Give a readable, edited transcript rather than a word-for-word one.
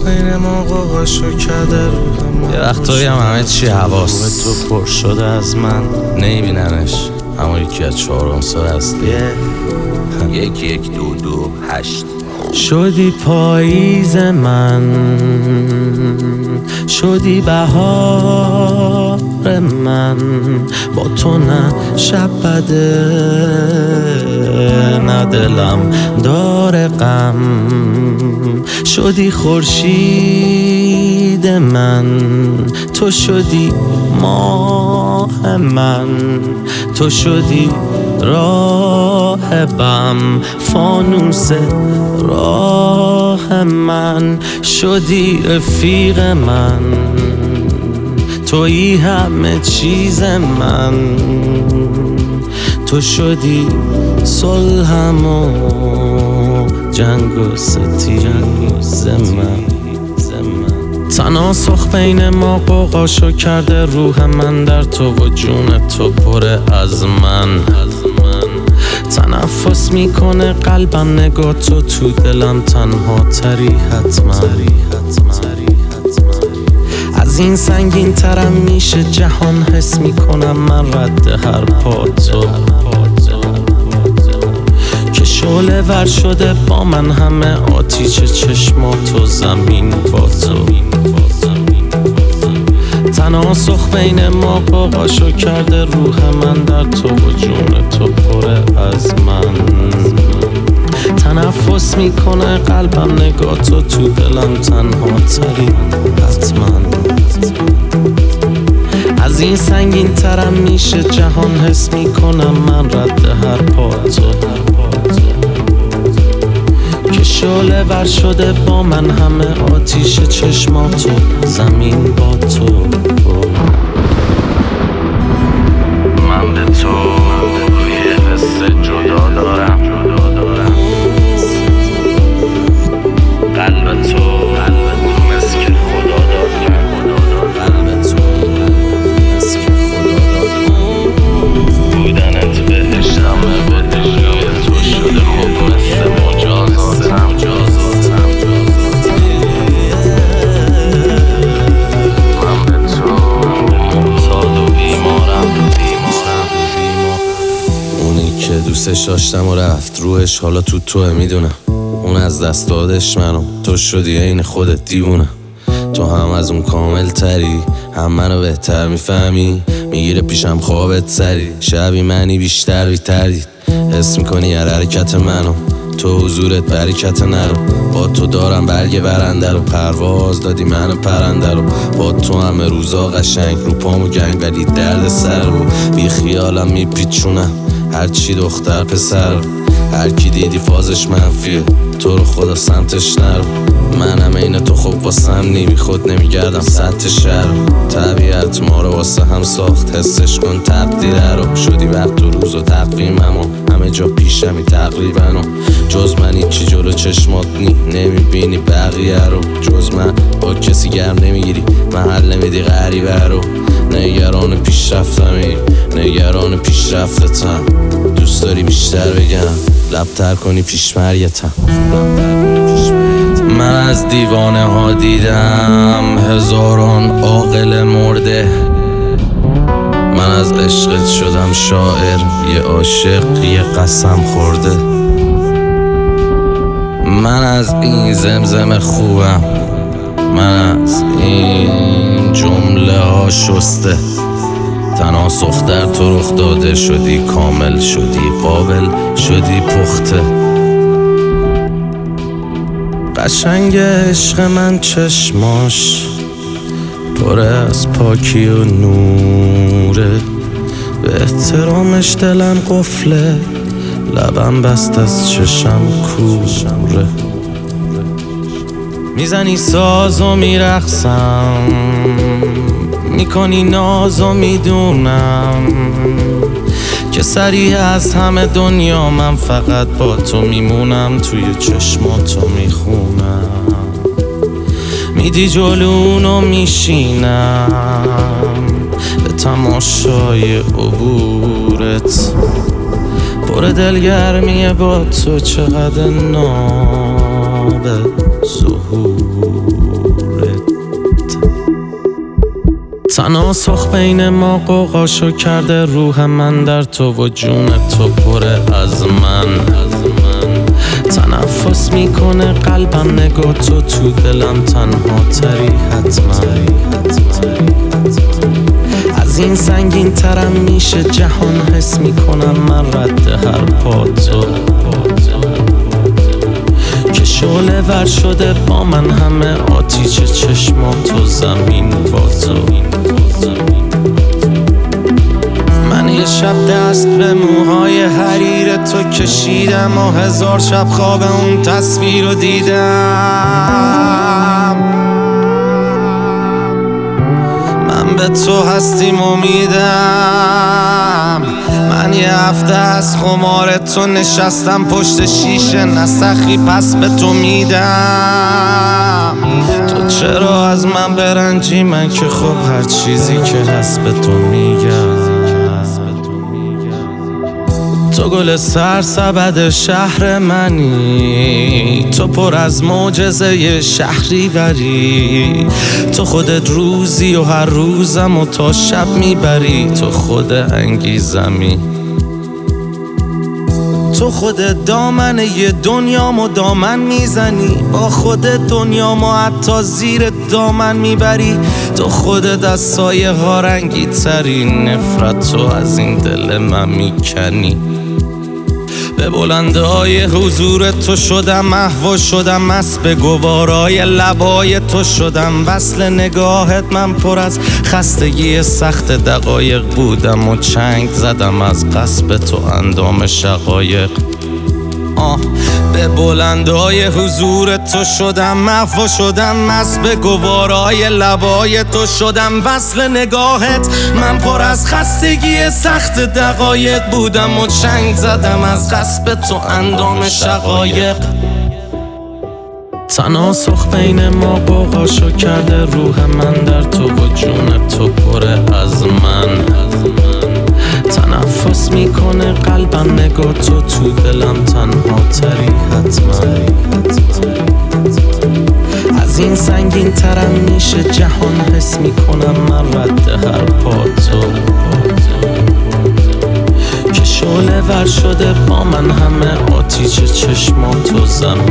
بین ما قاقاشو کرده روح. یه وقتایی همه چی حواس تو پر شده از من نمیبیننش، اما یکی از 4 سال هستی. 1 1 2 2 8 شدی پاییز من، شدی بهار من، با تو نه شب بده نه دلم داره غم. شدی خورشید من، تو شدی ماه من، تو شدی راهبم، فانوس راه من. شدی رفیق من، تویی همه چیز من، تو شدی صلحم و جنگ و ستیز من. تناسخ بین ما قوقاشو کرده روح من، در تو و جون تو پره از من. تنفس میکنه قلبم نگاه تو دلم تنها تری حتما. از این سنگین ترم میشه جهان، حس میکنم من رد هر پا تو. که شعله ور شده با من همه آتیش چشماتو، زمین با تو. تناسخ بین ما قاقاشو کرده روح من، در تو و جون تو پره از من. تنفس میکنه قلبم نگاه تو دلم تنها تری حتما. از این سنگین ترم میشه جهان، حس میکنم من رد هر پا تو. که شعله ور شده با من همه آتیش چشماتو، زمین با تو. من به تو یه حس جدا دارم، قلب تو مثل که خدا داد من، قلب تو مثل که خدا داد من. بودنت بهشتمه، بهشتم تو شده خوب مثل مجازاتم. من به تو معتاد و بیمارم. اونی که دوستش داشتم و رفت روحش حالا توه، میدونم اون از دست دادش منو، تو شدی عین خودت دیوونه. تو هم از اون کامل تری، هم منو بهتر میفهمی، میگیره پیشم خوابت سری. شبی منی بیشتر بیتردید، حس میکنی هر حرکت منو، تو حضورت برکت نرو. با تو دارم برگ برنده رو، پرواز دادی منو پرنده رو. با تو همه روزا قشنگ، رو پامو گنگ ولی درد سر رو. بی خیالم میپیچونم هرچی دختر پسر، هر کی دیدی فازش منفیه، تو رو خدا سمتش نرو. منم این تو خوب واسم نی، خود نمیگردم سطح شهر. طبیعت ما رو واسه هم ساخت، حسش کن تقدیره رو. شدی وقت و روز و تقویمم و همه جا پیشمی تقریبا، و جز من هیچی جلو چشمات نمیبینی بقیه رو. جز من با کسی گرم نمیگیری، محل نمیدی غریبه رو. نگران پیشرفتمی، نگران پیشرفتتم. دوست داری بیشتر بگم، لبتر کنی پیشمریتم. من از دیوانه ها دیدم هزاران عاقل مرده. من از عشقت شدم شاعر، یه عاشق یه قسم خورده. من از این زمزم خوبم، من از این جمله ها شسته. تناسخ در تو رخ داده، شدی کامل، شدی قابل، شدی پخته. قشنگ عشق من چشماش پر از پاکی و نوره، به احترامش دلم قفله، لبم بست از چشم کوره. میزنی ساز و میرقصم، میکنی ناز و میدونم که سریع از همه دنیا من فقط با تو میمونم. توی چشماتو میخونم، میدی جلونو میشینم به تماشای عبورت. پر دلگرمیه با تو، چقدر ناب ظهور. تناسخ بین ما قوقاشو کرده، روح من در تو و جون تو پره از من. تنفس میکنه قلبم نگاه تو دلم تنها تری حتما. از این سنگین ترم میشه جهان، حس میکنم من رد هر پا تو. که شعله ور شده با من همه آتیش چشمات و زمین با تو. من یه شب دست به موهای حریر تو کشیدم و 1000 شب خواب اون تصویر رو دیدم. من به تو هستیم امیدم. من یه هفته از خمار تو نشستم پشت شیشه، نسخی پس به تو میدم. تو چرا از من برنجی؟ من که خب هر چیزی که هست به تو میگم. تو گل سرسبد شهر منی، تو پر از معجزه شهری وری. تو خودت روزی و هر روزم و تا شب میبری. تو خود انگیزمی، تو خودت دامن یه دنیامو دامن میزنی. با خودت دنیامو حتی زیر دامن میبری. تو خودت از سایه ها رنگی تری، نفرت تو از این دل من میکنی. به بلندهای حضور تو شدم محو شدم، مست به گوارای لبای تو شدم. وصل نگاهت من پر از خستگی سخت دقایق بودم و چنگ زدم از قصب تو اندام شقایق. به بلندهای حضور تو شدم محو شدم، مست به گوارای لبای تو شدم. وصل نگاهت من پر از خستگی سخت دقایق بودم و چنگ زدم از قصب تو اندام شقایق. تناسخ بین ما قوقاشو کرده، روح من در تو و جون تو پره از من. تنفس میکنه قلبم نگاه تو دلم تنها تری حتما. از این سنگین ترم میشه جهان، حس میکنم من رد هر پا تو. که شعله ور شده با من همه آتیش چشمات و زمین